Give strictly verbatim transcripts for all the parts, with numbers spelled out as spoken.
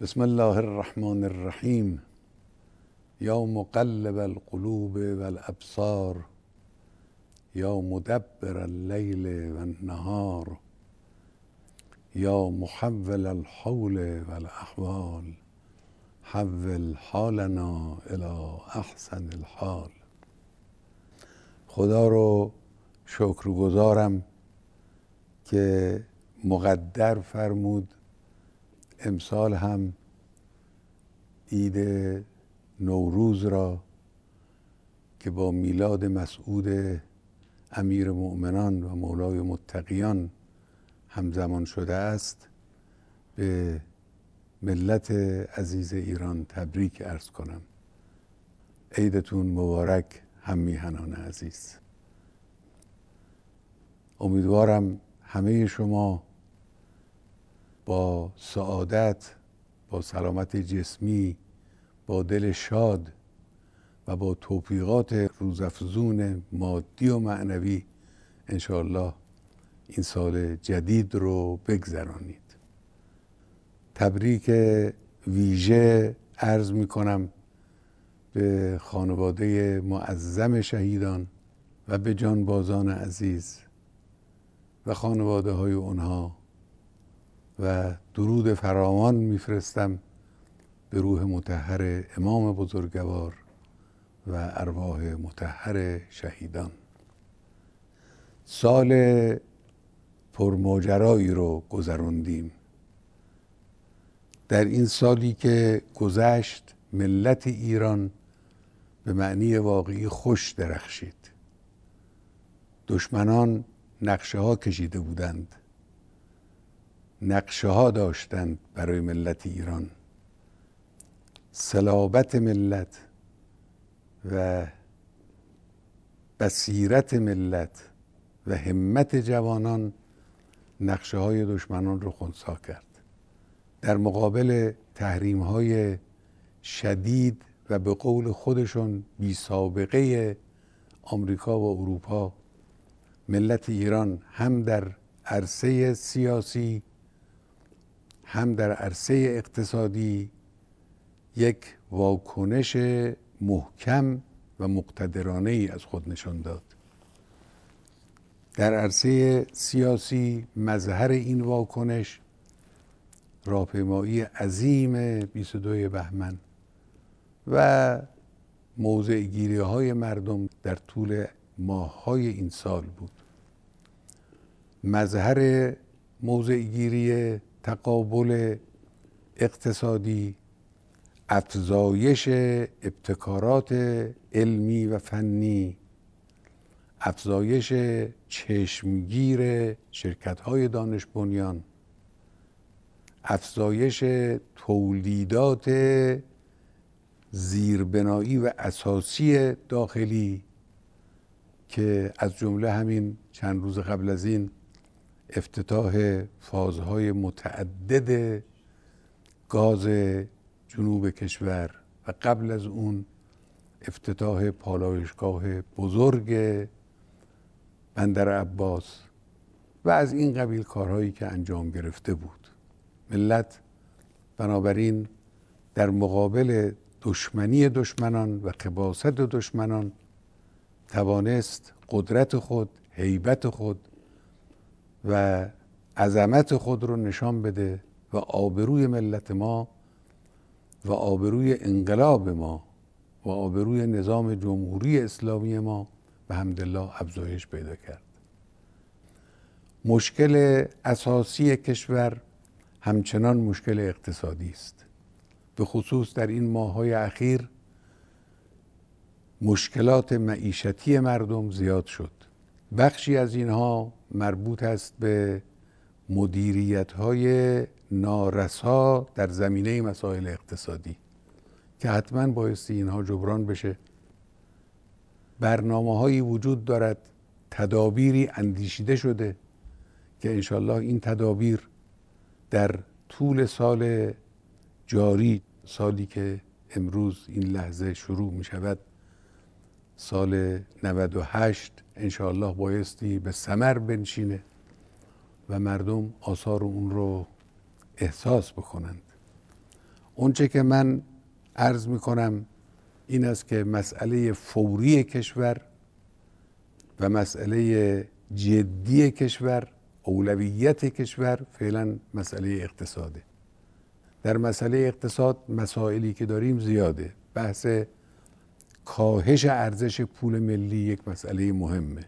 بسم الله الرحمن الرحیم. یا مقلب القلوب والابصار، یا مدبر اللیل والنهار، یا محول الحول والاحوال، حول حالنا الی احسن الحال. خدا رو شکرگزارم که مقدر فرمود امسال هم عید نوروز را که با میلاد مسعود امیر مؤمنان و مولای متقیان همزمان شده است به ملت عزیز ایران تبریک عرض کنم. عیدتون مبارک هم میهنان عزیز. امیدوارم همه شما با سعادت، با سلامت جسمی، با دل شاد و با توفیقات روزافزون مادی و معنوی انشاءالله این سال جدید رو بگذرانید. تبریک ویژه عرض می کنم به خانواده معظم شهیدان و به جانبازان عزیز و خانواده های اونها و درود فراوان میفرستم به روح مطهر امام بزرگوار و ارواح مطهر شهیدان. سال پرماجرایی رو گذراندیم. در این سالی که گذشت ملت ایران به معنی واقعی خوش درخشید. دشمنان نقشه ها کشیده بودند، نقشه ها داشتند برای ملت ایران. صلابت ملت و بصیرت ملت و همت جوانان نقشه های دشمنان رو خنثی کرد. در مقابل تحریم های شدید و به قول خودشون بی سابقه آمریکا و اروپا، ملت ایران هم در عرصه سیاسی هم در عرصه اقتصادی یک واکنش محکم و مقتدرانه ای از خود نشان داد. در عرصه سیاسی مظهر این واکنش راهپیمایی عظیم بیست و دوم بهمن و موضع گیری های مردم در طول ماه های این سال بود. مظهر موضع گیری تقابل اقتصادی، افزایش ابتکارات علمی و فنی، افزایش چشمگیر شرکت‌های دانش بنیان، افزایش تولیدات زیربنایی و اساسی داخلی که از جمله همین چند روز قبل از این افتتاح فازهای متعدد گاز جنوب کشور و قبل از اون افتتاح پالایشگاه بزرگ بندر عباس و از این قبیل کارهایی که انجام گرفته بود. ملت بنابراین در مقابل دشمنی دشمنان و خباثت دشمنان توانست قدرت خود، هیبت خود و عظمت خود رو نشان بده و آبروی ملت ما و آبروی انقلاب ما و آبروی نظام جمهوری اسلامی ما به حمدالله افزایش پیدا کرد. مشکل اساسی کشور همچنان مشکل اقتصادی است. به خصوص در این ماه‌های اخیر مشکلات معیشتی مردم زیاد شد. بخشی از اینها مربوط است به مدیریت‌های نارسا در زمینه مسائل اقتصادی که حتما بایستی اینها جبران بشه. برنامه‌هایی وجود دارد، تدابیری اندیشیده شده که انشالله این تدابیر در طول سال جاری، سالی که امروز این لحظه شروع می شود، سال نود و هشت، انشاءالله بایستی به ثمر بنشینه و مردم آثار اون رو احساس بکنند. اونچه که من عرض میکنم این است که مسئله فوری کشور و مسئله جدی کشور، اولویت کشور فعلا مسئله اقتصاده. در مسئله اقتصاد مسائلی که داریم زیاده. بحث کاهش ارزش پول ملی یک مسئله مهمه.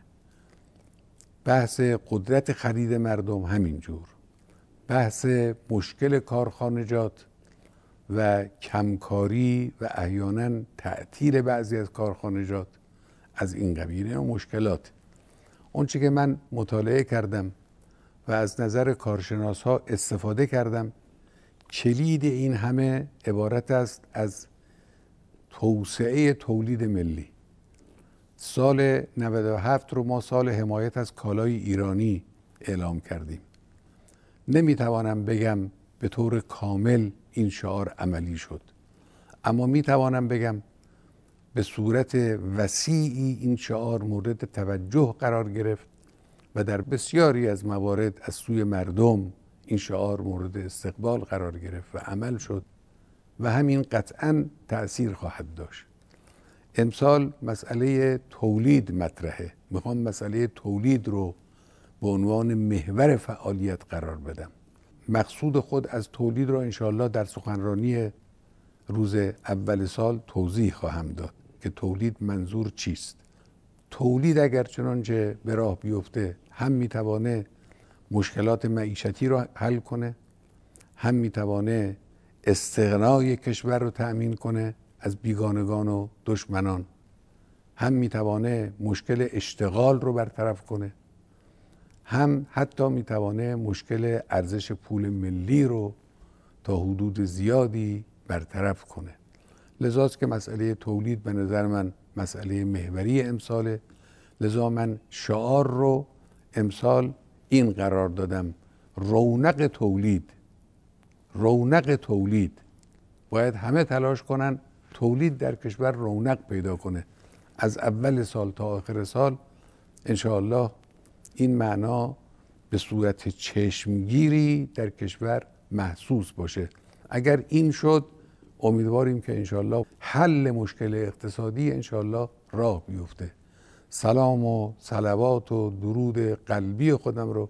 بحث قدرت خرید مردم همینجور. بحث مشکل کارخانجات و کمکاری و احیانا تعطیل بعضی از کارخانجات از این قبیل و مشکلات. اون چی که من مطالعه کردم و از نظر کارشناس ها استفاده کردم، کلید این همه عبارت است از توسعه تولید ملی. سال نود و هفت رو ما سال حمایت از کالای ایرانی اعلام کردیم. نمیتوانم بگم به طور کامل این شعار عملی شد، اما میتوانم بگم به صورت وسیعی این شعار مورد توجه قرار گرفت و در بسیاری از موارد از سوی مردم این شعار مورد استقبال قرار گرفت و عمل شد و همین قطعاً تأثیر خواهد داشت. امسال مسئله تولید مطرحه. میخوام مسئله تولید رو به عنوان محور فعالیت قرار بدم. مقصود خود از تولید رو انشاءالله در سخنرانی روز اول سال توضیح خواهم داد که تولید منظور چیست. تولید اگر چنانچه به راه بیفته هم میتوانه مشکلات معیشتی رو حل کنه، هم میتوانه استغنای کشور رو تأمین کنه از بیگانگان و دشمنان، هم میتوانه مشکل اشتغال رو برطرف کنه، هم حتی میتوانه مشکل ارزش پول ملی رو تا حدود زیادی برطرف کنه. لذاست که مسئله تولید به نظر من مسئله محوری امساله. لذا من شعار رو امسال این قرار دادم: رونق تولید. رونق تولید باید همه تلاش کنن تولید در کشور رونق پیدا کنه. از اول سال تا آخر سال انشاءالله این معنا به صورت چشمگیری در کشور محسوس باشه. اگر این شد امیدواریم که انشاءالله حل مشکل اقتصادی انشاءالله راه بیفته. سلام و صلوات و درود قلبی خودم رو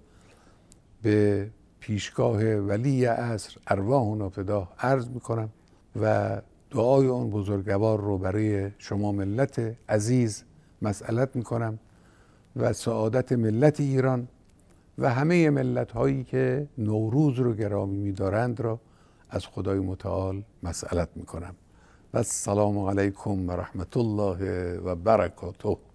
به پیشگاه ولی عصر ارواحنا فداه عرض میکنم و دعای اون بزرگوار رو برای شما ملت عزیز مسئلت میکنم و سعادت ملت ایران و همه ملت هایی که نوروز رو گرامی می‌دارند را از خدای متعال مسئلت میکنم. و السلام علیکم و رحمت الله و برکاته.